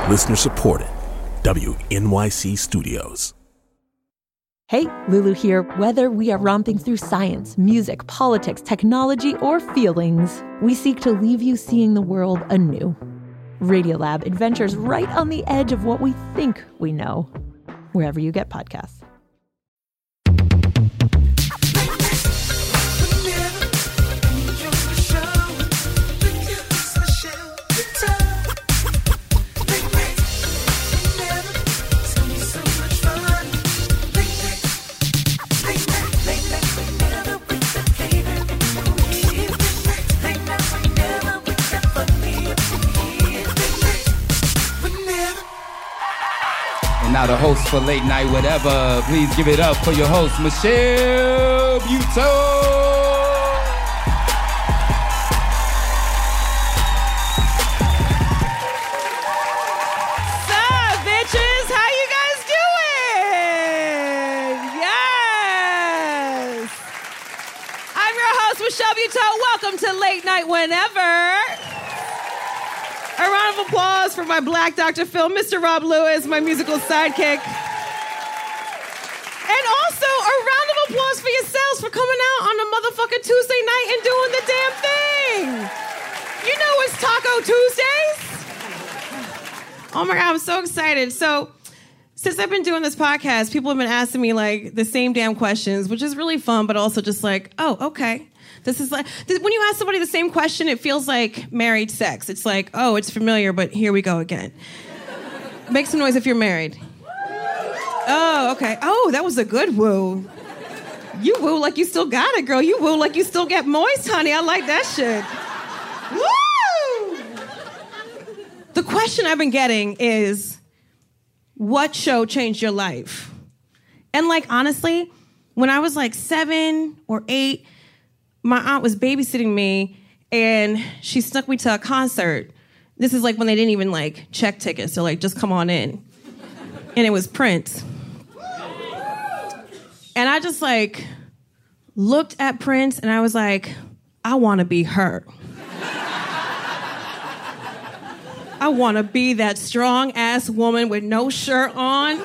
Listener supported. WNYC Studios. Hey, Lulu here. Whether we are romping through science, music, politics, technology, or feelings, we seek to leave you seeing the world anew. Radiolab adventures right on the edge of what we think we know. Wherever you get podcasts. Now the host for Late Night Whatever. Please give it up for your host, Michelle Buteau. Sup, bitches? How you guys doing? Yes. I'm your host, Michelle Buteau. Welcome to Late Night Whenever. A round of applause for my Black Dr. Phil, Mr. Rob Lewis, my musical sidekick. And also a round of applause for yourselves for coming out on a motherfucking Tuesday night and doing the damn thing. You know it's Taco Tuesdays. Oh my God, I'm so excited. So, since I've been doing this podcast, people have been asking me like the same damn questions, which is really fun, but also just like, oh, okay. This is like, when you ask somebody the same question, it feels like married sex. It's like, oh, it's familiar, but here we go again. Make some noise if you're married. Oh, okay. Oh, that was a good woo. You woo like you still got it, girl. You woo like you still get moist, honey. I like that shit. Woo! The question I've been getting is, what show changed your life? And like, honestly, when I was like 7 or 8, my aunt was babysitting me, and she snuck me to a concert. This is like when they didn't even like check tickets. They're like, just come on in. And it was Prince. And I just like looked at Prince, and I was like, I want to be her. I want to be that strong-ass woman with no shirt on.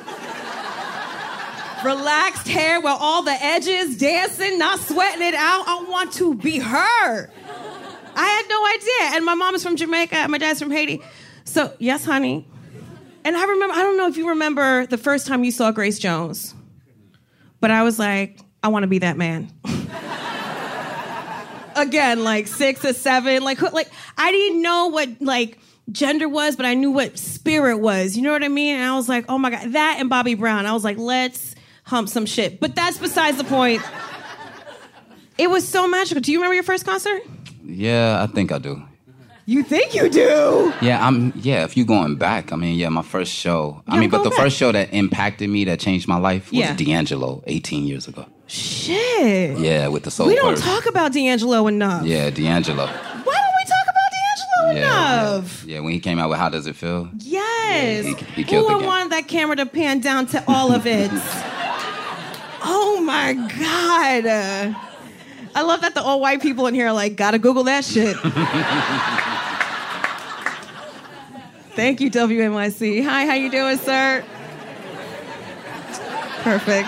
Relaxed hair with all the edges, dancing, not sweating it out. I want to be her. I had no idea. And my mom is from Jamaica, and my dad's from Haiti. So, yes, honey. And I don't know if you remember the first time you saw Grace Jones, but I was like, I want to be that man. Again, like 6 or 7. Like, I didn't know what, like, gender was, but I knew what spirit was. You know what I mean? And I was like, oh, my God. That and Bobby Brown. I was like, let's hump some shit. But that's besides the point. It was so magical. Do you remember your first concert? Yeah, I think I do. You think you do? Yeah, if you're going back, I mean, yeah, my first show. But the first show that impacted me, that changed my life, was D'Angelo 18 years ago. Shit. Yeah, with the Soul We don't Purse. talk about D'Angelo enough. Yeah, D'Angelo. Why don't we talk about D'Angelo enough? Yeah, when he came out with How Does It Feel? Yes. Yeah, he killed the I game. wanted that camera to pan down to all of it. Oh my God. I love that the old white people in here are like, gotta Google that shit. Thank you, WNYC. Hi, how you doing, sir? Perfect.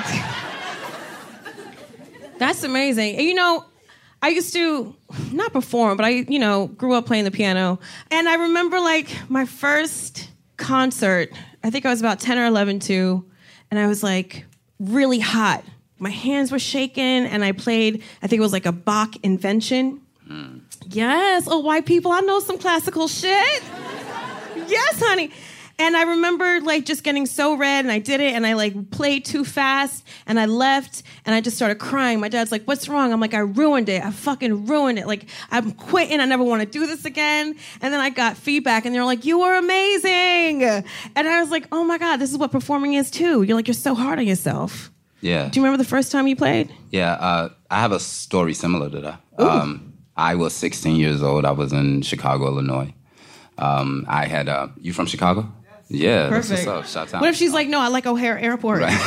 That's amazing. And you know, I used to not perform, but I, grew up playing the piano. And I remember like my first concert, I think I was about 10 or 11 too, and I was like really hot. My hands were shaking, and I played, I think it was like a Bach Invention. Yes, oh, white people, I know some classical shit. Yes, honey. And I remember like just getting so red, and I did it, and I like played too fast, and I left, and I just started crying. My dad's like, what's wrong? I'm like, I ruined it. I fucking ruined it. Like, I'm quitting. I never want to do this again. And then I got feedback, and they were like, you were amazing. And I was like, oh my God, this is what performing is too. You're like, you're so hard on yourself. Yeah. Do you remember the first time you played? Yeah, I have a story similar to that. I was 16 years old. I was in Chicago, Illinois. I had, you from Chicago? Yeah, perfect. That's what's up. Shout out. What if she's like, no, I like O'Hare Airport. Right.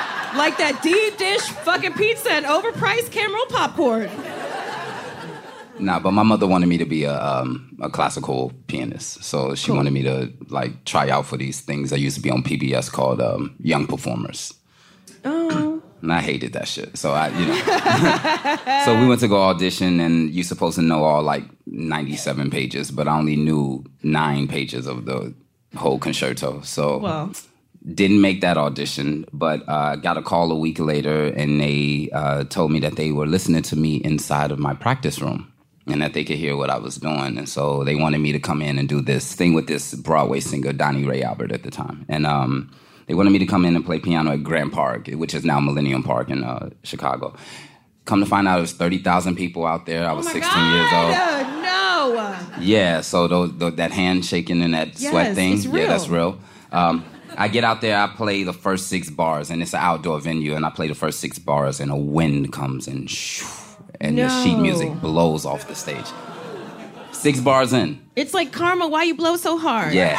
Like that deep dish fucking pizza and overpriced Cameron popcorn. Nah, but my mother wanted me to be a classical pianist. So she wanted me to, like, try out for these things that used to be on PBS called Young Performers. Oh. And I hated that shit. So so we went to go audition, and you're supposed to know all, like, 97 pages, but I only knew 9 pages of the whole concerto. So didn't make that audition, but got a call a week later, and they told me that they were listening to me inside of my practice room and that they could hear what I was doing. And so they wanted me to come in and do this thing with this Broadway singer, Donnie Ray Albert, at the time. And they wanted me to come in and play piano at Grant Park, which is now Millennium Park in Chicago. Come to find out, there's 30,000 people out there. I was 16 years old. No. Yeah, so that hand shaking and that sweat thing. It's real. Yeah, that's real. I get out there, I play the first 6 bars, and it's an outdoor venue, and I play the first 6 bars, and a wind comes and the sheet music blows off the stage. 6 bars in. It's like Karma, why you blow so hard? Yeah.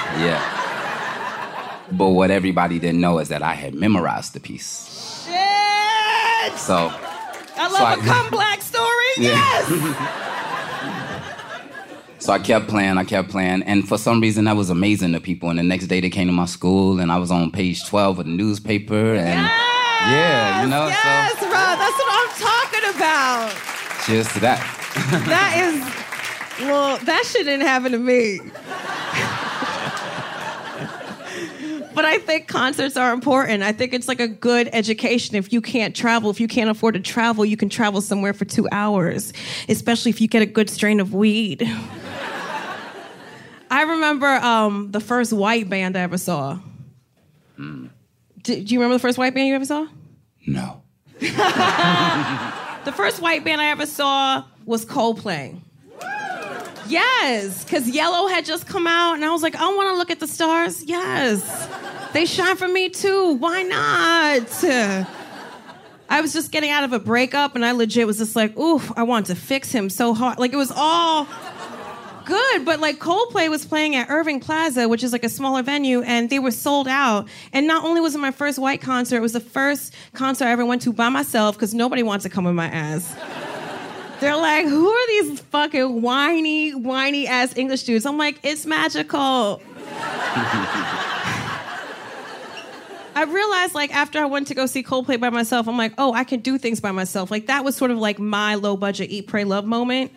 But what everybody didn't know is that I had memorized the piece. Shit! So I love a come black story. Yeah. Yes! So I kept playing, and for some reason that was amazing to people. And the next day they came to my school, and I was on page 12 of the newspaper, and Yes, so bro, that's what I'm talking about. Just that. That shit didn't happen to me. But I think concerts are important. I think it's like a good education. If you can't travel, if you can't afford to travel, you can travel somewhere for 2 hours, especially if you get a good strain of weed. I remember the first white band I ever saw. Do you remember the first white band you ever saw? No. The first white band I ever saw was Coldplay. Yes, because Yellow had just come out, and I was like, I want to look at the stars. Yes, they shine for me too. Why not? I was just getting out of a breakup, and I legit was just like, oof, I want to fix him so hard. Like, it was all good, but like Coldplay was playing at Irving Plaza, which is like a smaller venue, and they were sold out. And not only was it my first white concert, it was the first concert I ever went to by myself, because nobody wants to come with my ass. They're like, who are these fucking whiny ass English dudes? I'm like, it's magical. I realized, like, after I went to go see Coldplay by myself, I'm like, oh, I can do things by myself. Like, that was sort of like my low budget Eat, Pray, Love moment.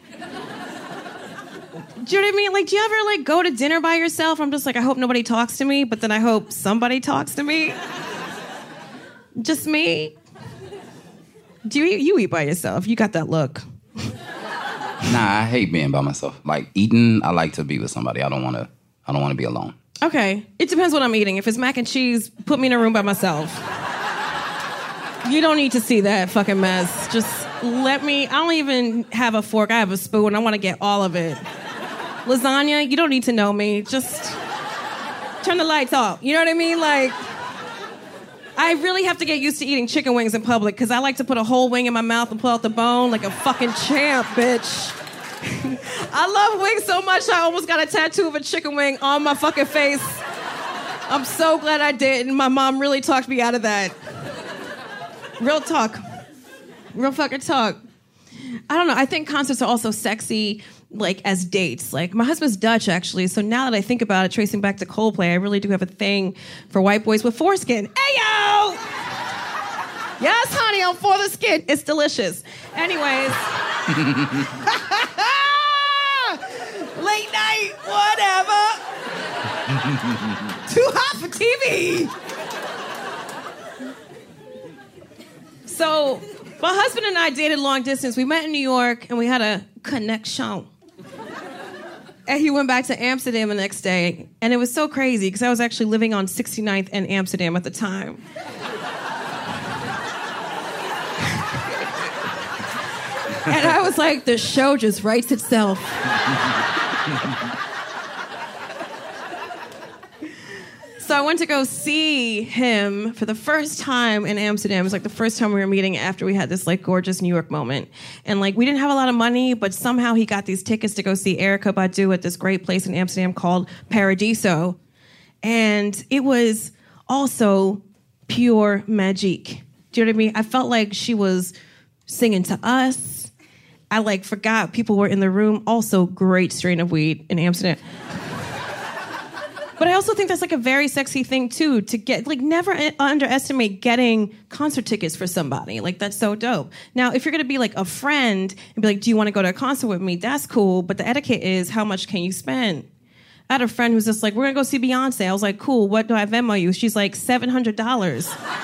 Do you know what I mean? Like, do you ever, like, go to dinner by yourself? I'm just like, I hope nobody talks to me, but then I hope somebody talks to me. Just me. Do you eat by yourself? You got that look. Nah, I hate being by myself. Like, eating, I like to be with somebody. I don't want to be alone. Okay. It depends what I'm eating. If it's mac and cheese, put me in a room by myself. You don't need to see that fucking mess. Just let me... I don't even have a fork. I have a spoon. I want to get all of it. Lasagna, you don't need to know me. Just turn the lights off. You know what I mean? Like... I really have to get used to eating chicken wings in public, because I like to put a whole wing in my mouth and pull out the bone like a fucking champ, bitch. I love wings so much, I almost got a tattoo of a chicken wing on my fucking face. I'm so glad I didn't. My mom really talked me out of that. Real talk. Real fucking talk. I don't know. I think concerts are also sexy, like, as dates. Like, my husband's Dutch, actually, so now that I think about it, tracing back to Coldplay, I really do have a thing for white boys with foreskin. Ayo! Yes, honey, I'm for the skin. It's delicious. Anyways. Late night, whatever. Too hot for TV. So, my husband and I dated long distance. We met in New York, and we had a connection. And he went back to Amsterdam the next day. And it was so crazy, because I was actually living on 69th and Amsterdam at the time. And I was like, the show just writes itself. So I went to go see him for the first time in Amsterdam. It was like the first time we were meeting after we had this like gorgeous New York moment. And like we didn't have a lot of money, but somehow he got these tickets to go see Erykah Badu at this great place in Amsterdam called Paradiso. And it was also pure magic. Do you know what I mean? I felt like she was singing to us. I like forgot people were in the room. Also, great strain of weed in Amsterdam. But I also think that's like a very sexy thing too, to get, like, never underestimate getting concert tickets for somebody. Like, that's so dope. Now, if you're gonna be like a friend and be like, do you wanna go to a concert with me? That's cool, but the etiquette is, how much can you spend? I had a friend who's just like, we're gonna go see Beyonce. I was like, cool, what do I Venmo you? She's like, $700.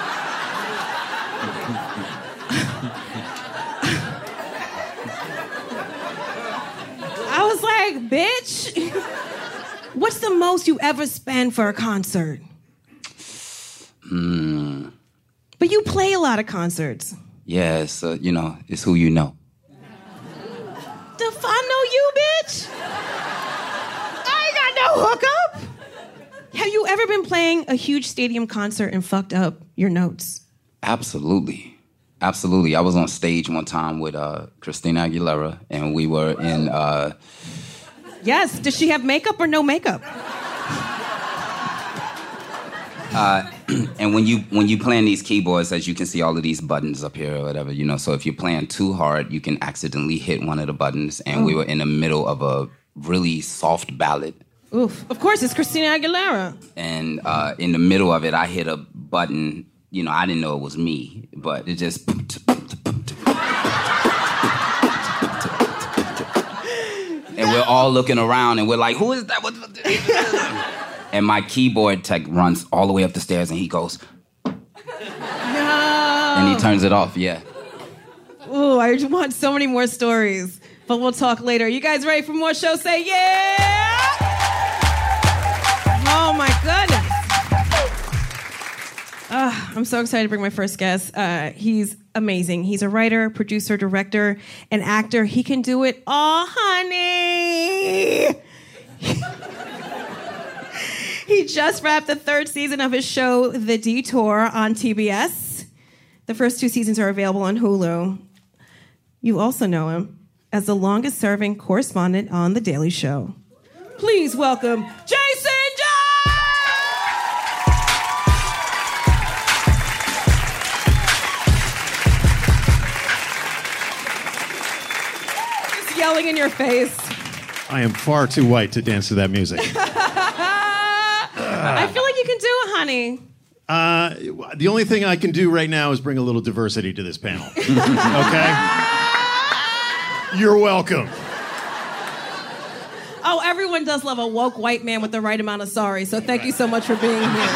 I was like, bitch, what's the most you ever spend for a concert? But you play a lot of concerts. Yeah, it's, it's who you know. If I know you, bitch, I ain't got no hookup. Have you ever been playing a huge stadium concert and fucked up your notes? Absolutely. Absolutely. I was on stage one time with Christina Aguilera, and we were in... Yes. Does she have makeup or no makeup? And when you playing these keyboards, as you can see all of these buttons up here or whatever, so if you're playing too hard, you can accidentally hit one of the buttons, and we were in the middle of a really soft ballad. Oof. Of course, it's Christina Aguilera. And in the middle of it, I hit a button. I didn't know it was me, but it just... And we're all looking around, and we're like, who is that? And my keyboard tech runs all the way up the stairs, and he goes... No. And he turns it off, yeah. Ooh, I want so many more stories, but we'll talk later. You guys ready for more shows? Say yeah! Oh, my goodness. I'm so excited to bring my first guest. He's amazing. He's a writer, producer, director, and actor. He can do it all, honey. He just wrapped the 3rd season of his show, The Detour, on TBS. The first 2 seasons are available on Hulu. You also know him as the longest-serving correspondent on The Daily Show. Please welcome Jason Jones! Just yelling in your face. I am far too white to dance to that music. I feel like you can do it, honey. The only thing I can do right now is bring a little diversity to this panel. Okay? You're welcome. Oh, everyone does love a woke white man with the right amount of sorry, so thank you so much for being here.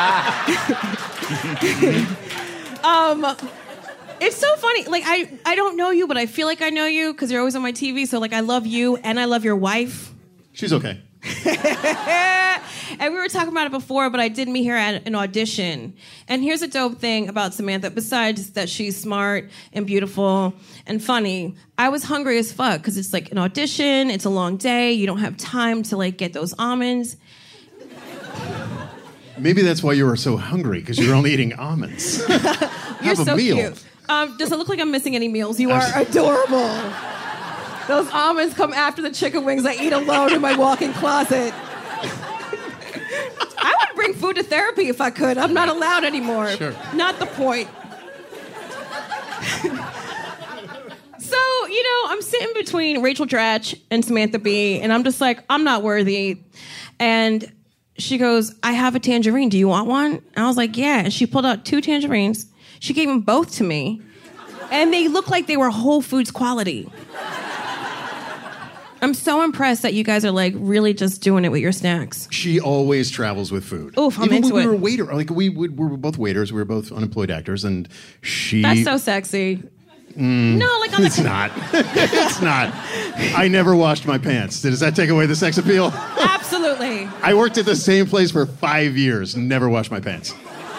It's so funny. Like, I don't know you, but I feel like I know you because you're always on my TV, so, like, I love you and I love your wife. She's okay. And we were talking about it before, but I did meet her at an audition. And here's a dope thing about Samantha. Besides that she's smart and beautiful and funny, I was hungry as fuck because it's like an audition. It's a long day. You don't have time to like get those almonds. Maybe that's why you were so hungry, because you're only eating almonds. You're Have a so meal. cute. Does it look like I'm missing any meals? You are adorable. Those almonds come after the chicken wings I eat alone in my walk-in closet. I would bring food to therapy if I could. I'm not allowed anymore. Sure. Not the point. So, I'm sitting between Rachel Dratch and Samantha Bee, and I'm just like, I'm not worthy. And she goes, I have a tangerine. Do you want one? And I was like, yeah. And she pulled out 2 tangerines. She gave them both to me. And they looked like they were Whole Foods quality. I'm so impressed that you guys are like really just doing it with your snacks. She always travels with food. Oof, I'm Even into when we it. were waiter, like we were both waiters. We were both unemployed actors, and she. That's so sexy. No, like on It's the. not. It's not. I never washed my pants. Does that take away the sex appeal? Absolutely. I worked at the same place for 5 years and never washed my pants.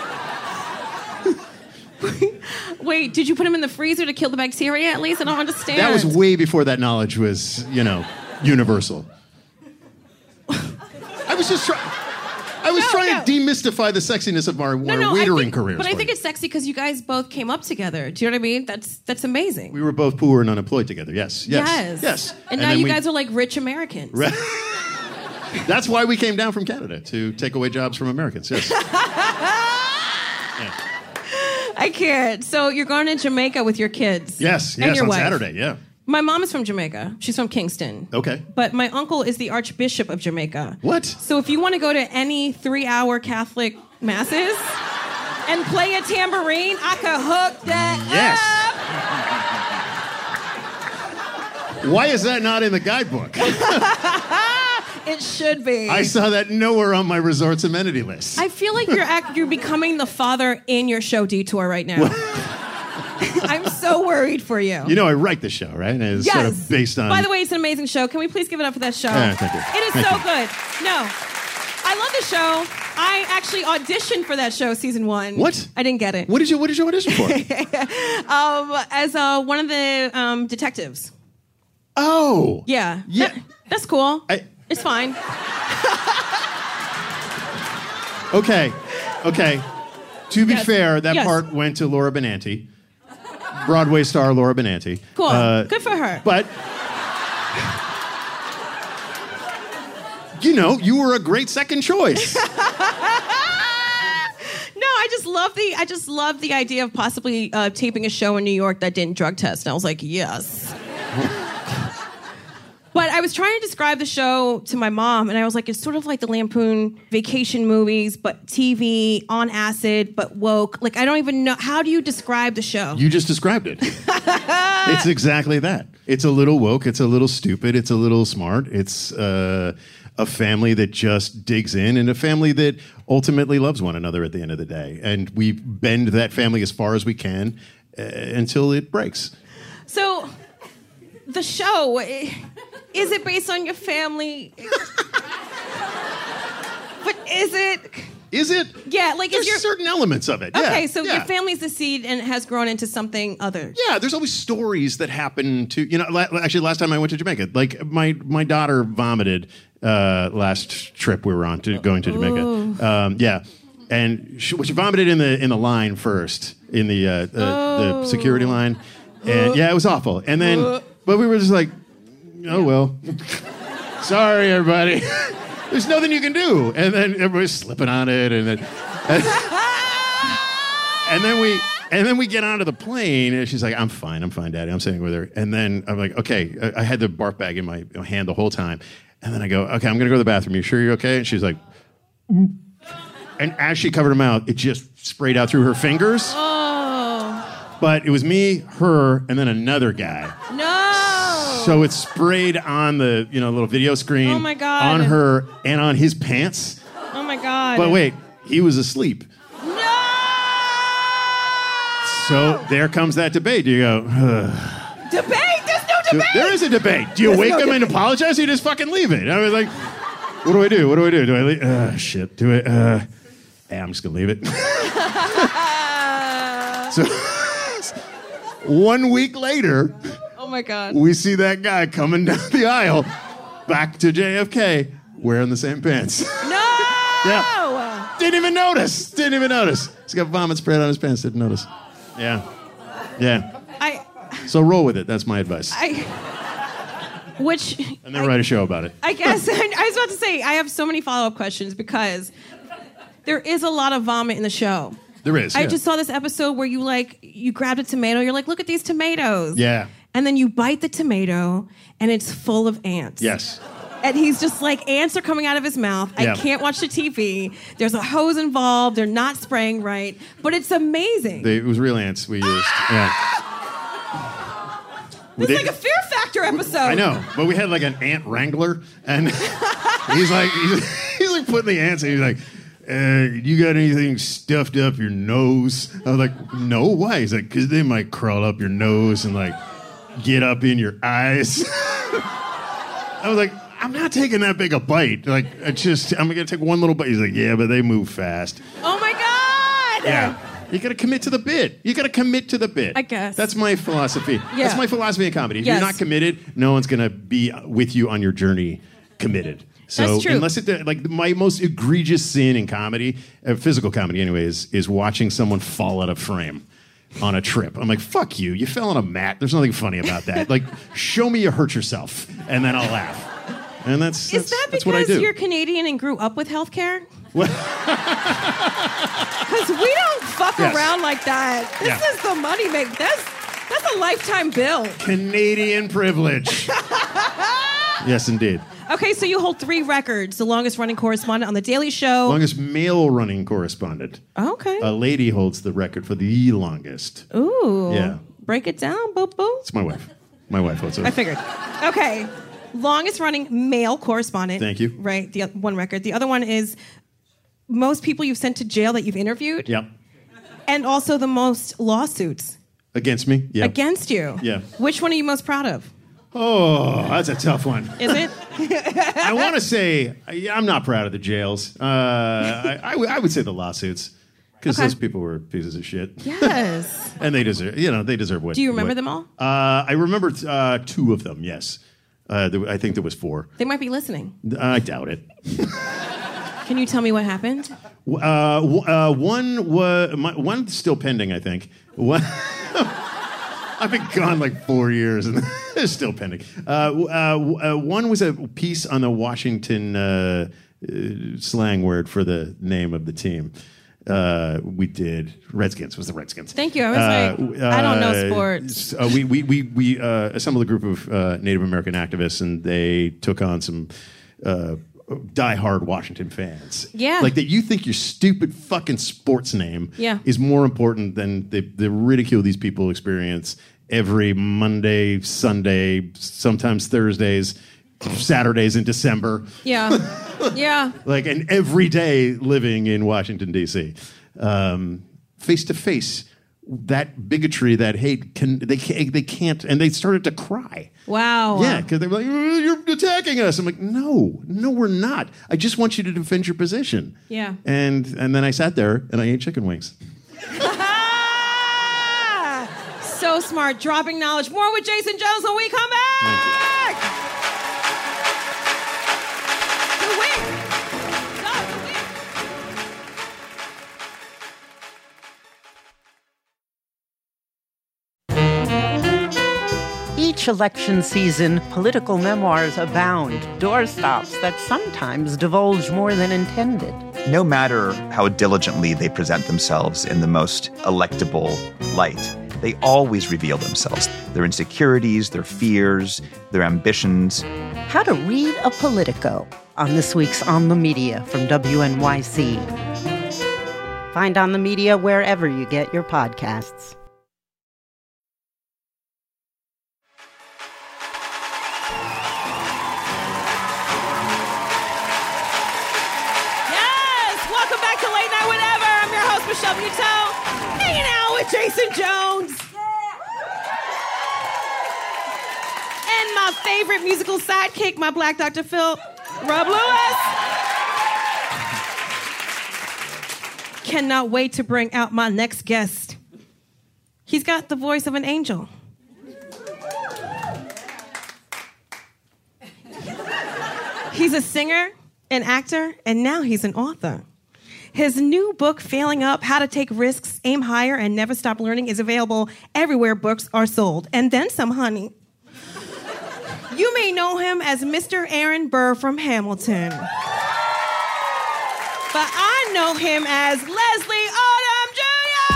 Wait, did you put them in the freezer to kill the bacteria at least? I don't understand. That was way before that knowledge was, universal. I was just trying. I was trying to demystify the sexiness of our waitering careers. But I think it's sexy because you guys both came up together. Do you know what I mean? That's amazing. We were both poor and unemployed together. Yes. And now then you guys are like rich Americans. That's why we came down from Canada, to take away jobs from Americans. Yes. I can't. So you're going to Jamaica with your kids. Yes. And your On wife. Saturday. Yeah. My mom is from Jamaica. She's from Kingston. Okay. But my uncle is the Archbishop of Jamaica. What? So if you want to go to any 3-hour Catholic masses and play a tambourine, I could hook that up. Why is that not in the guidebook? It should be. I saw that nowhere on my resort's amenity list. I feel like you're becoming the father in your show Detour right now. I'm so worried for you. You know, I write the show, right? And it's sort of based on... By the way, it's an amazing show. Can we please give it up for that show? Thank you. It is so good. No. I love the show. I actually auditioned for that show, season 1. What? I didn't get it. What did you audition for? As one of the detectives. Oh. Yeah. Yeah. That's cool. It's fine. Okay. To be Yes. fair, that Yes. part went to Laura Benanti. Broadway star Laura Benanti. Cool. Good for her. But, you know, you were a great second choice. No, I just love the idea of possibly taping a show in New York that didn't drug test. And I was like, yes. But I was trying to describe the show to my mom, and I was like, it's sort of like the Lampoon Vacation movies, but TV, on acid, but woke. Like, I don't even know. How do you describe the show? You just described it. It's exactly that. It's a little woke. It's a little stupid. It's a little smart. It's a family that just digs in, and a family that ultimately loves one another at the end of the day. And we bend that family as far as we can until it breaks. So, the show, is it based on your family? But is it? Is it? Yeah, like there's is your certain elements of it. Okay, Yeah, so yeah. your family's the seed and it has grown into something other. Yeah, there's always stories that happen to, you know, actually last time I went to Jamaica, like my daughter vomited last trip we were on going to Jamaica. Yeah. And she vomited in the line first, in the security line. And yeah, it was awful. And then, but we were just like, oh, well, sorry, everybody. There's nothing you can do. And then everybody's slipping on it. And then we get onto the plane, and she's like, I'm fine, Daddy. I'm sitting with her. And then I'm like, okay, I had the barf bag in my hand the whole time. And then I go, okay, I'm going to go to the bathroom. You sure you're okay? And she's like, and as she covered her mouth, it just sprayed out through her fingers. Oh. But it was me, her, and then another guy. No. So it sprayed on the little video screen. Oh my God. On her and on his pants. Oh my God. But wait, he was asleep. No. So there comes that debate. You go, Debate? There's no debate. There is a debate. Do you wake him and apologize, or you just fucking leave it? I was like, what do I do? What do I do? Do I leave? Shit. Do I? I'm just gonna leave it. So 1 week later. Oh my God. We see that guy coming down the aisle back to JFK wearing the same pants. No! Yeah. Didn't even notice. He's got vomit sprayed on his pants. Didn't notice. Yeah. So roll with it. That's my advice. And then write a show about it. I guess. I was about to say, I have so many follow-up questions because there is a lot of vomit in the show. There is. I just saw this episode where you grabbed a tomato. You're like, look at these tomatoes. Yeah. And then you bite the tomato, and it's full of ants. Yes. And he's just like, ants are coming out of his mouth. Yeah. I can't watch the TV. There's a hose involved. They're not spraying right. But it's amazing. It was real ants we used. Yeah. It's like a Fear Factor episode. I know, but we had like an ant wrangler, and he's like putting the ants, and he's like, you got anything stuffed up your nose? I was like, no, why? He's like, because they might crawl up your nose and like get up in your eyes. I was like, I'm not taking that big a bite. Like, I'm gonna take one little bite. He's like, yeah, but they move fast. Oh my God! Yeah. You gotta commit to the bit. I guess. That's my philosophy. Yeah. That's my philosophy in comedy. If Yes. you're not committed, no one's gonna be with you on your journey committed. So That's true. unless my most egregious sin in comedy, physical comedy anyways, is watching someone fall out of frame on a trip. I'm like, fuck you. You fell on a mat. There's nothing funny about that. Like, show me you hurt yourself, and then I'll laugh. And that's what I do. because you're Canadian and grew up with healthcare? Because we don't fuck Yes. around like that. This Yeah. is the money make. That's That's a lifetime bill. Canadian privilege. Yes, indeed. Okay, so you hold 3 records. The longest running correspondent on The Daily Show. Longest male running correspondent. Okay. A lady holds the record for the longest. Ooh. Yeah. Break it down, boo-boo. It's my wife. My wife holds it. I figured. Okay. Longest running male correspondent. Thank you. Right, the one record. The other one is most people you've sent to jail that you've interviewed. Yep. And also the most lawsuits. Against me? Yeah. Against you. Yeah. Which one are you most proud of? Oh, that's a tough one. Is it? I want to say I'm not proud of the jails. I would say the lawsuits because Okay. those people were pieces of shit. Yes. And they deserve what. Do you remember what- them all? I remember 2 of them. Yes. I think there was 4. They might be listening. I doubt it. Can you tell me what happened? One's still pending. I think. I've been gone like 4 years and it's still pending. One was a piece on the Washington slang word for the name of the team. We did Redskins. Was the Redskins? Thank you. I was like, I don't know sports. We assembled a group of Native American activists, and they took on some diehard Washington fans. Yeah. Like that. You think your stupid fucking sports name Yeah. is more important than the ridicule these people experience every Monday, Sunday, sometimes Thursdays, Saturdays in December. Yeah. Yeah. Like, and every day living in Washington, D.C. Face to face, that bigotry, that hate, they can't, and they started to cry. Wow. Yeah, because they were like, you're attacking us. I'm like, no, we're not. I just want you to defend your position. Yeah. And then I sat there and I ate chicken wings. So smart. Dropping knowledge. More with Jason Jones when we come back. The wing. Stop the wing. Each election season, political memoirs abound, doorstops that sometimes divulge more than intended. No matter how diligently they present themselves in the most electable light, they always reveal themselves, their insecurities, their fears, their ambitions. How to read a Politico on this week's On the Media from WNYC. Find On the Media wherever you get your podcasts. Yes. Welcome back to Late Night Whatever. I'm your host, Michelle Buteau. Hanging out with Jason Jones. And my favorite musical sidekick, my Black Dr. Phil, Rob Lewis. Cannot wait to bring out my next guest. He's got the voice of an angel. He's a singer, an actor, and now he's an author. His new book, Failing Up, How to Take Risks, Aim Higher, and Never Stop Learning, is available everywhere books are sold. And then some, honey. You may know him as Mr. Aaron Burr from Hamilton. But I know him as Leslie Odom Jr.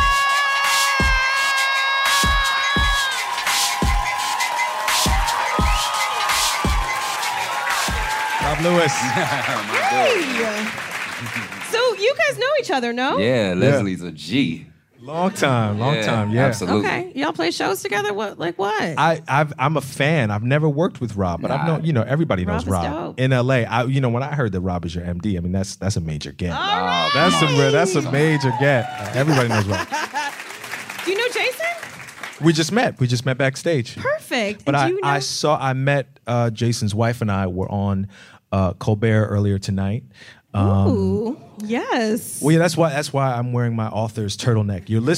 Rob Lewis. Hey. So you guys know each other, no? Yeah, Leslie's a G. Long time, yeah. Absolutely. Okay. Y'all play shows together? What? Like what? I'm a fan. I've never worked with Rob, but I've known, everybody knows Rob is Rob dope. in LA. When I heard that Rob is your MD, I mean that's a major get. All right. That's a major get. Everybody knows Rob. Do you know Jason? We just met backstage. Perfect. But And do you know? I met Jason's wife and I were on Colbert earlier tonight. Ooh, yes. Well, yeah, that's why I'm wearing my author's turtleneck. Your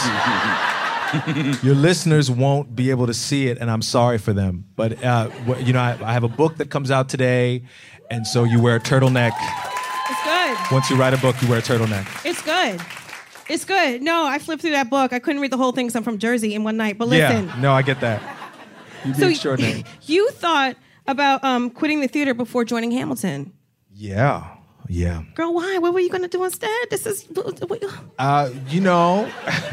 listeners won't be able to see it, and I'm sorry for them. But I have a book that comes out today, and so you wear a turtleneck. It's good. Once you write a book, you wear a turtleneck. It's good. It's good. No, I flipped through that book. I couldn't read the whole thing because I'm from Jersey in one night. But listen. Yeah, no, I get that. You'd be extraordinary. You thought about quitting the theater before joining Hamilton. Yeah. Yeah. Girl, why? What were you going to do instead? This is... You know,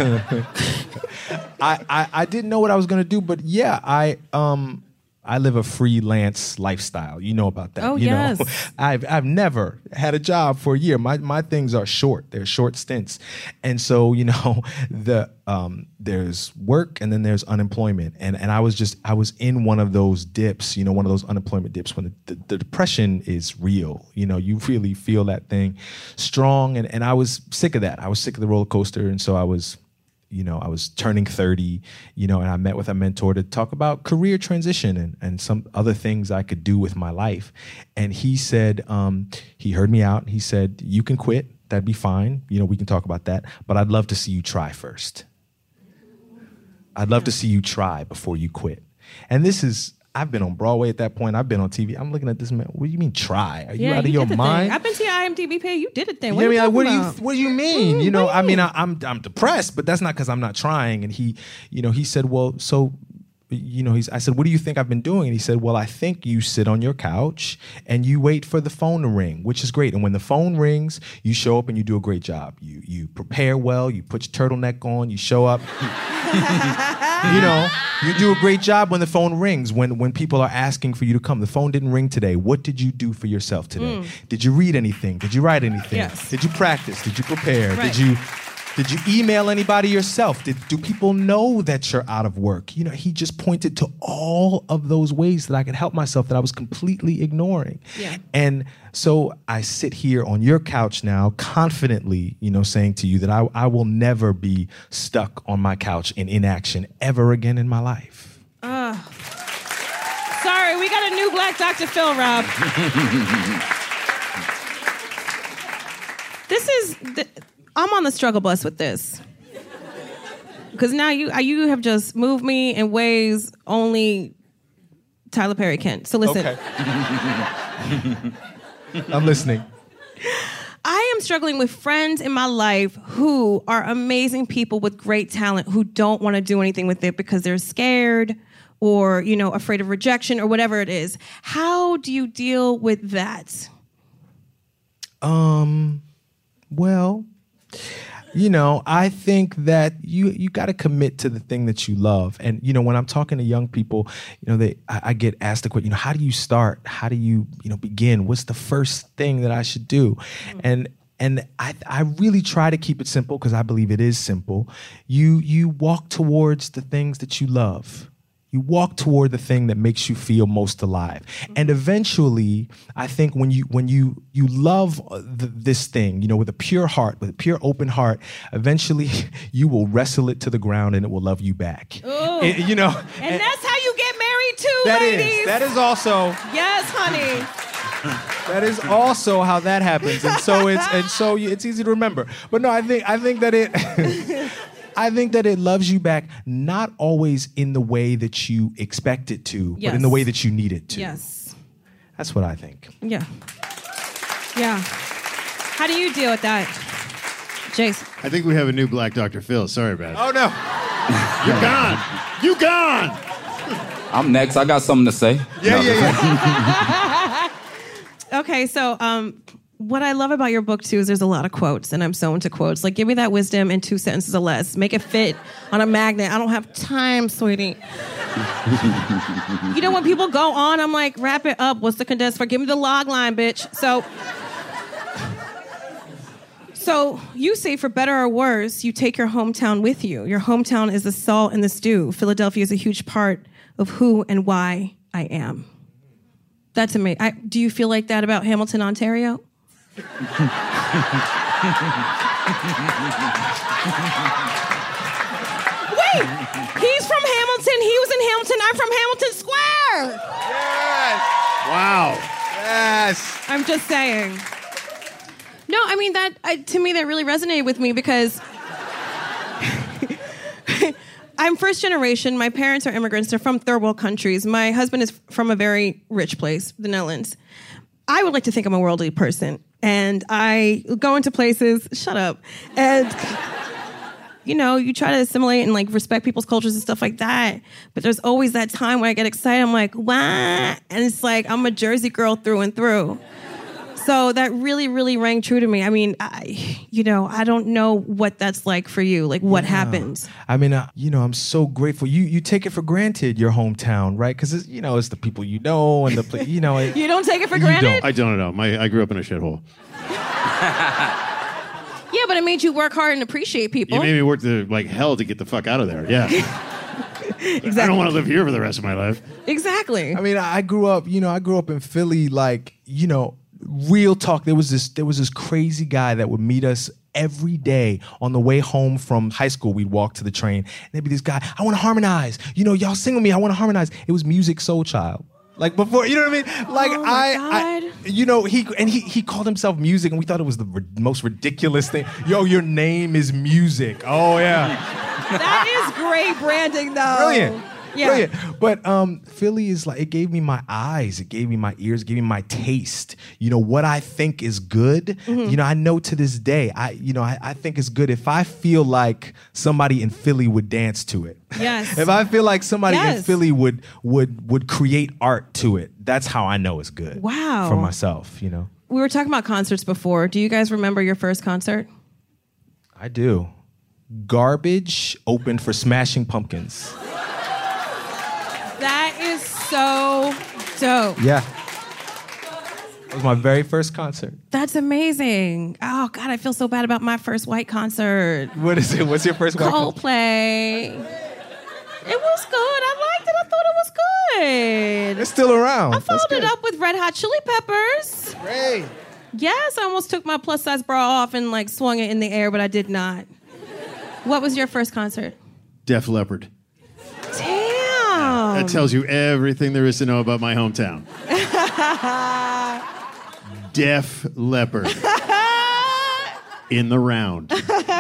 I didn't know what I was going to do, but yeah, I live a freelance lifestyle. You know about that. Oh, you yes. know, I've never had a job for a year. My things are short. They're short stints. And so, you know, there's work and then there's unemployment. And I was in one of those dips, you know, one of those unemployment dips when the depression is real. You know, you really feel that thing strong. And I was sick of that. I was sick of the roller coaster. And so I was turning 30, you know, and I met with a mentor to talk about career transition and some other things I could do with my life. And he said, he heard me out. He said, you can quit. That'd be fine. You know, we can talk about that. But I'd love to see you try first. I'd love to see you try before you quit. And I've been on Broadway at that point. I've been on TV. I'm looking at this man. What do you mean try? Are you out of your mind? I've been to your IMDb page. You did a thing. What do you mean? You know, I mean, I'm depressed, but that's not because I'm not trying. And he said, well, so, you know, I said, what do you think I've been doing? And he said, well, I think you sit on your couch and you wait for the phone to ring, which is great. And when the phone rings, you show up and you do a great job. You prepare well. You put your turtleneck on. You show up. You know, you do a great job when the phone rings, when people are asking for you to come. The phone didn't ring today. What did you do for yourself today? Did you read anything? Did you write anything? Yes. Did you practice? Did you prepare? Right. Did you email anybody yourself? Do people know that you're out of work? You know, he just pointed to all of those ways that I could help myself that I was completely ignoring. Yeah. And so I sit here on your couch now, confidently, you know, saying to you that I will never be stuck on my couch in inaction ever again in my life. Sorry, we got a new Black Dr. Phil, Rob. I'm on the struggle bus with this. Because now you have just moved me in ways only Tyler Perry can. So listen. Okay. I'm listening. I am struggling with friends in my life who are amazing people with great talent who don't want to do anything with it because they're scared or, you know, afraid of rejection or whatever it is. How do you deal with that? Well, you know, I think that you got to commit to the thing that you love. And, you know, when I'm talking to young people, you know, I get asked the question, you know, how do you start? How do you begin? What's the first thing that I should do? And I really try to keep it simple because I believe it is simple. You walk towards the things that you love. You walk toward the thing that makes you feel most alive. And eventually, I think when you love this thing, you know, with a pure heart, with a pure open heart, eventually you will wrestle it to the ground and it will love you back. You know? And that's how you get married too, ladies. That is also... Yes, honey. That is also how that happens. And so it's easy to remember. But no, I think that it... I think that it loves you back, not always in the way that you expect it to, but in the way that you need it to. Yes. That's what I think. Yeah. Yeah. How do you deal with that, Jason? I think we have a new Black Dr. Phil. Sorry about it. Oh, no. You're gone. You gone. I'm next. I got something to say. Yeah. Okay, so what I love about your book, too, is there's a lot of quotes, and I'm so into quotes. Like, give me that wisdom in 2 sentences or less. Make it fit on a magnet. I don't have time, sweetie. You know, when people go on, I'm like, wrap it up. What's the condensed for? Give me the log line, bitch. So you say, for better or worse, you take your hometown with you. Your hometown is the salt in the stew. Philadelphia is a huge part of who and why I am. That's amazing. Do you feel like that about Hamilton, Ontario? Wait, he's from Hamilton. He was in Hamilton. I'm from Hamilton Square. Yes. Wow. Yes. I'm just saying. No, I mean, to me, that really resonated with me because I'm first generation. My parents are immigrants. They're from third world countries. My husband is from a very rich place, the Netherlands. I would like to think I'm a worldly person. And I go into places, shut up, and, you know, you try to assimilate and, like, respect people's cultures and stuff like that. But there's always that time when I get excited. I'm like, what? And it's like, I'm a Jersey girl through and through. So that really, really rang true to me. I mean, I don't know what that's like for you. Like, what happens? I mean, I'm so grateful. You take it for granted, your hometown, right? Because it's the people you know and the You don't take it for granted? I don't know. I grew up in a shithole. Yeah, but it made you work hard and appreciate people. You made me work like hell to get the fuck out of there. Yeah. Exactly. I don't want to live here for the rest of my life. Exactly. I mean, I grew up in Philly, like, real talk. There was this crazy guy that would meet us every day on the way home from high school. We'd walk to the train, and there'd be this guy, I want to harmonize. Y'all sing with me, I want to harmonize. It was Music Soul Child. Like before, you know what I mean? Like he called himself Music, and we thought it was the most ridiculous thing. Yo, your name is Music. Oh yeah. That is great branding, though. Brilliant. Yeah. Brilliant. But Philly is like, it gave me my eyes, it gave me my ears, it gave me my taste. What I think is good. Mm-hmm. I know to this day, I think it's good if I feel like somebody in Philly would dance to it. Yes. If I feel like somebody in Yes. Philly would create art to it, that's how I know it's good. Wow. For myself, We were talking about concerts before. Do you guys remember your first concert? I do. Garbage opened for Smashing Pumpkins. That is so dope. Yeah. It was my very first concert. That's amazing. Oh, God, I feel so bad about my first white concert. What is it? What's your first white concert? Coldplay. It was good. I liked it. I thought it was good. It's still around. I followed it up with Red Hot Chili Peppers. Great. Yes, I almost took my plus-size bra off and, swung it in the air, but I did not. What was your first concert? Def Leppard. Damn. That tells you everything there is to know about my hometown. Def Leppard. In the round.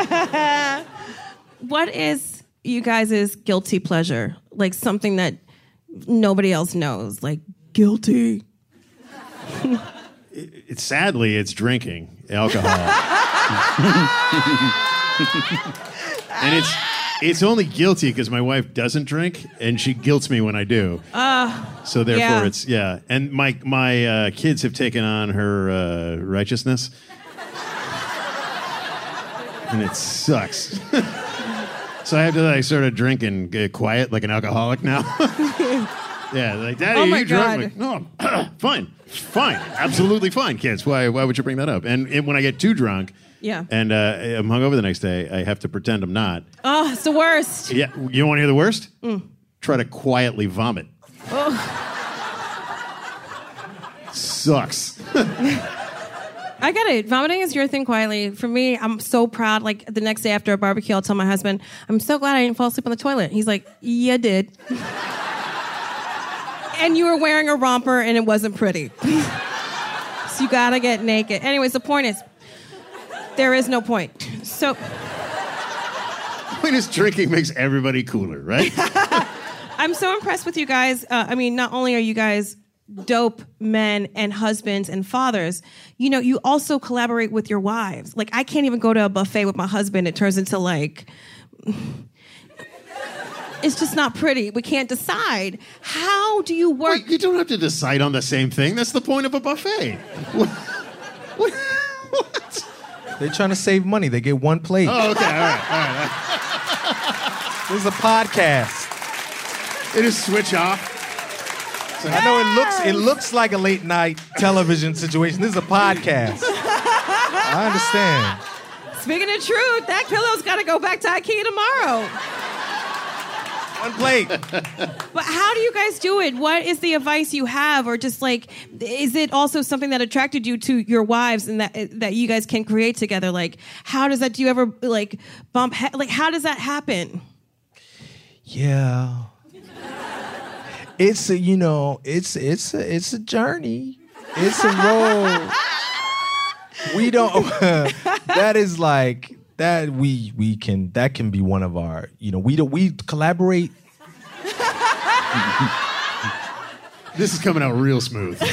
What is you guys' guilty pleasure? Like something that nobody else knows. Like, guilty. Sadly, it's drinking alcohol. And it's only guilty because my wife doesn't drink, and she guilts me when I do. So therefore, it's. And my kids have taken on her righteousness, and it sucks. So I have to sort of drink and get quiet like an alcoholic now. Yeah, like, Daddy, Oh my you drunk? God. Like, no, fine, absolutely fine, kids. Why would you bring that up? And when I get too drunk. Yeah. And I'm hungover the next day, I have to pretend I'm not. Oh, it's the worst. Yeah, you want to hear the worst? Try to quietly vomit. Oh. Sucks. I get it. Vomiting is your thing quietly. For me, I'm so proud. Like, the next day after a barbecue, I'll tell my husband, I'm so glad I didn't fall asleep on the toilet. He's like, you did. And you were wearing a romper, and it wasn't pretty. So you gotta get naked. Anyways, the point is, there is no point. So... Point is, drinking makes everybody cooler, right? I'm so impressed with you guys. Not only are you guys dope men and husbands and fathers, you also collaborate with your wives. Like, I can't even go to a buffet with my husband. It turns into it's just not pretty. We can't decide. How do you work? Wait, you don't have to decide on the same thing. That's the point of a buffet. What? They're trying to save money. They get one plate. Oh, okay, all right. This is a podcast. It is switch off. I know it looks like a late night television situation. This is a podcast. I understand. Speaking of truth, that pillow's got to go back to IKEA tomorrow. One plate. But how do you guys do it? What is the advice you have? Or just is it also something that attracted you to your wives and that you guys can create together? Like, how does that, do you ever bump, how does that happen? Yeah. It's a journey. It's a road. We don't, that is that that can be one of our, we collaborate. This is coming out real smooth. It's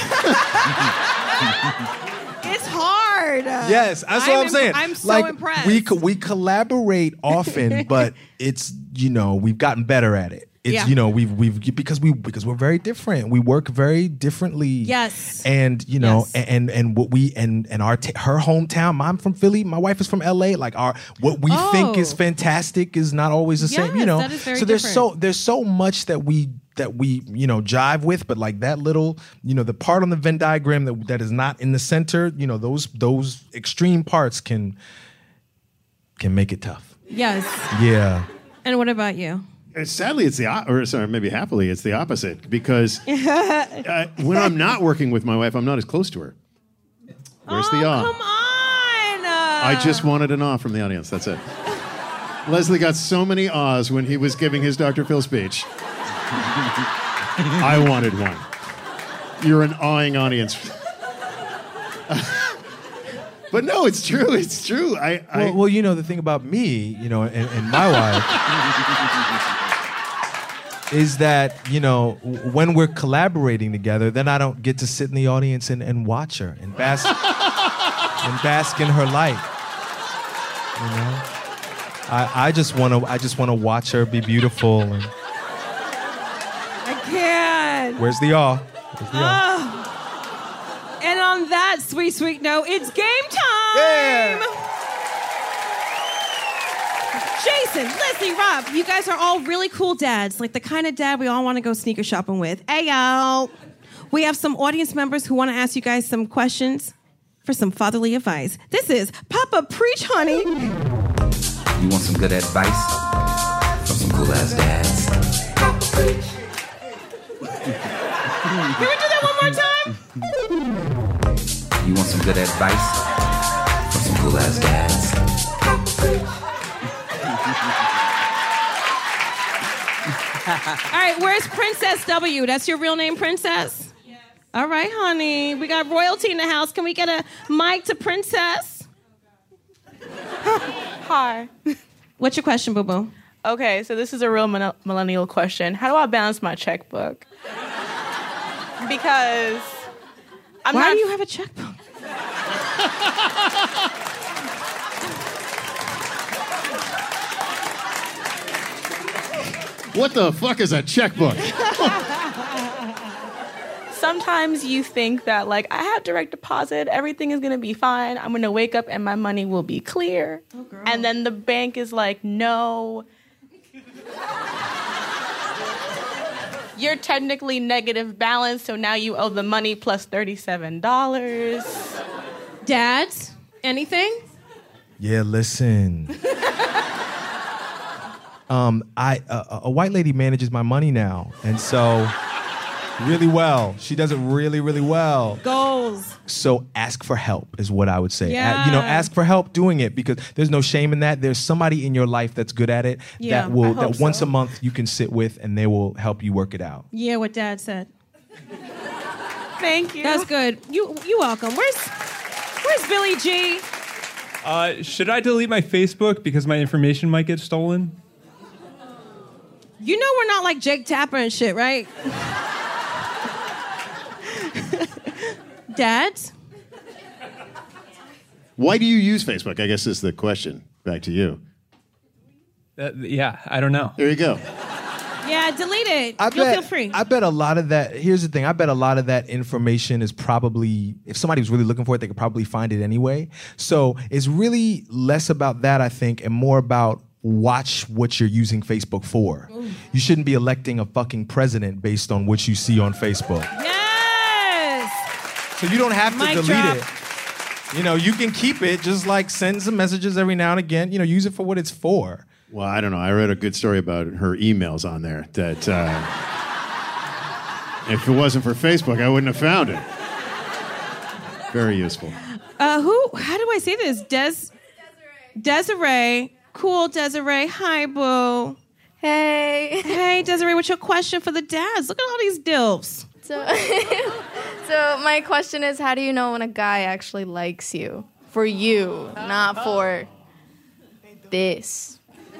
hard. Yes, that's what I'm saying. I'm so impressed. We collaborate often, but it's, we've gotten better at it. It's Yeah. we've because we're very different. We work very differently. Yes. And Yes. and what we and her hometown. I'm from Philly. My wife is from LA. Like what we think is fantastic is not always the same. Yes, that is very so different. there's so much that we jive with, but like that little the part on the Venn diagram that is not in the center. Those extreme parts can make it tough. Yes. Yeah. And what about you? Sadly, maybe happily, it's the opposite because when I'm not working with my wife, I'm not as close to her. Where's the awe? Come on. I just wanted an awe from the audience. That's it. Leslie got so many ahs when he was giving his Dr. Phil speech. I wanted one. You're an awing audience. But no, it's true. It's true. Well, the thing about me, and my wife, is that, when we're collaborating together, then I don't get to sit in the audience and watch her and bask in her light. I just want to watch her be beautiful. And I can't. where's the awe? Where's the awe? And on that sweet, sweet note, it's game time. Yeah. Jason, Leslie, Rob, you guys are all really cool dads, like the kind of dad we all want to go sneaker shopping with. Hey, y'all. We have some audience members who want to ask you guys some questions for some fatherly advice. This is Papa Preach, honey. You want some good advice from some cool ass dads? Can we do that one more time? You want some good advice from some cool ass dads? All right, where's Princess W? That's your real name, Princess? Yes. All right, honey. We got royalty in the house. Can we get a mic to Princess? Hi. What's your question, boo-boo? Okay, so this is a real millennial question. How do I balance my checkbook? Because Why do you have a checkbook? What the fuck is a checkbook? Sometimes you think that, like, I have direct deposit, everything is gonna be fine. I'm gonna wake up and my money will be clear. Oh, girl. And then the bank is like, no. You're technically negative balance, so now you owe the money plus $37. Dads, anything? Yeah, listen. A white lady manages my money now, and so really well. She does it really, really well. Goals. So ask for help is what I would say. Yeah. Ask for help doing it because there's no shame in that. There's somebody in your life that's good at it Yeah, that once a month you can sit with and they will help you work it out. Yeah, what Dad said. Thank you. That's good. You welcome. Where's Billy G? Should I delete my Facebook because my information might get stolen? You know we're not like Jake Tapper and shit, right? Dads? Why do you use Facebook? I guess is the question. Back to you. Yeah, I don't know. There you go. Yeah, delete it. You'll feel free. I bet a lot of that, here's the thing, I bet a lot of that information is probably, if somebody was really looking for it, they could probably find it anyway. So it's really less about that, I think, and more about watch what you're using Facebook for. Ooh. You shouldn't be electing a fucking president based on what you see on Facebook. Yes! So you don't have to Mic delete drop. it. You know, you can keep it, just like send some messages every now and again. You know, use it for what it's for. Well, I don't know. I read a good story about her emails on there that if it wasn't for Facebook, I wouldn't have found it. Very useful. How do I say this? Desiree. Cool, Desiree. Hi, boo. Hey. Hey, Desiree, what's your question for the dads? Look at all these dilfs. So my question is, how do you know when a guy actually likes you? For you, not for this.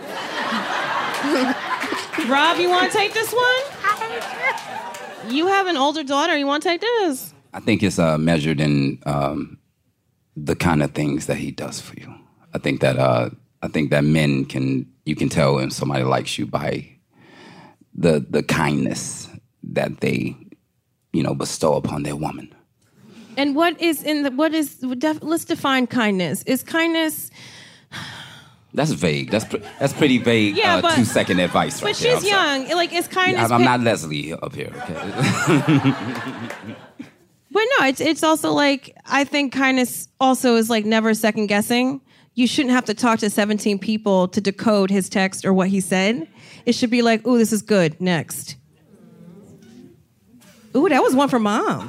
Rob, you want to take this one? You have an older daughter. You want to take this? I think it's measured in the kind of things that he does for you. I think that men you can tell when somebody likes you by the kindness that they, bestow upon their woman. And let's define kindness. Is kindness... That's vague. That's pretty vague. Yeah, but 2-second advice, right but there. she's young. Like, is kindness? I'm not Leslie up here. Okay. But no, it's also like, I think kindness also is like never second guessing. You shouldn't have to talk to 17 people to decode his text or what he said. It should be like, ooh, this is good. Next. Ooh, that was one for Mom.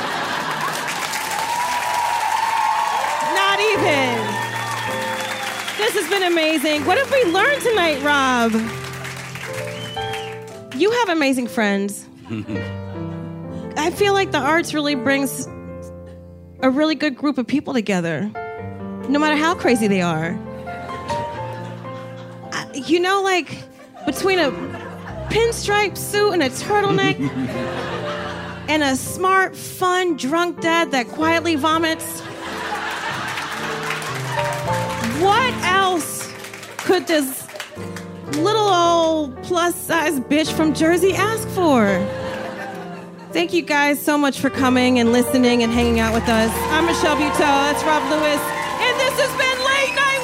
Not even. This has been amazing. What have we learned tonight, Rob? You have amazing friends. I feel like the arts really brings a really good group of people together, no matter how crazy they are. Like between a pinstripe suit and a turtleneck and a smart, fun, drunk dad that quietly vomits. What else could this little old plus-size bitch from Jersey ask for? Thank you guys so much for coming and listening and hanging out with us. I'm Michelle Buteau. That's Rob Lewis. And this has been Late Night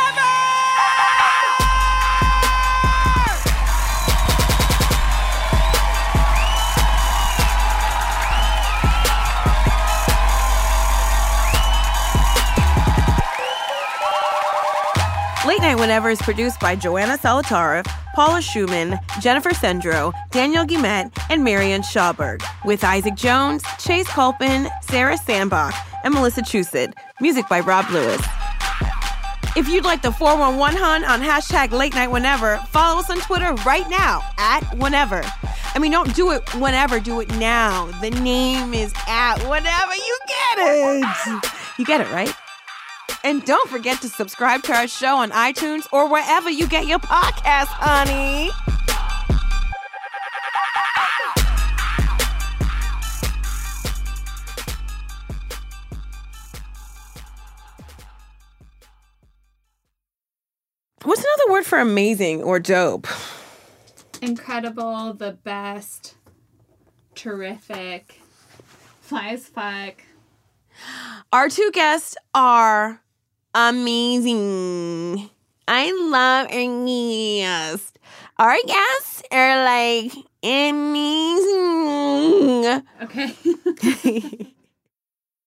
Late Night Whenever is produced by Joanna Solotaroff, Paula Schumann, Jennifer Sendro, Daniel Guillemette, and Marian Schauberg, with Isaac Jones, Chase Culpin, Sarah Sandbach, and Melissa Chusett. Music by Rob Lewis. If you'd like the 411 hun on hashtag Late Night Whenever, follow us on Twitter right now, @Whenever. I mean, don't do it whenever, do it now. The name is @Whenever. You get it. You get it, right? And don't forget to subscribe to our show on iTunes or wherever you get your podcasts, honey. What's another word for amazing or dope? Incredible, the best, terrific, fly as fuck. Our two guests are amazing. I love our guests. Our guests are like amazing. Okay.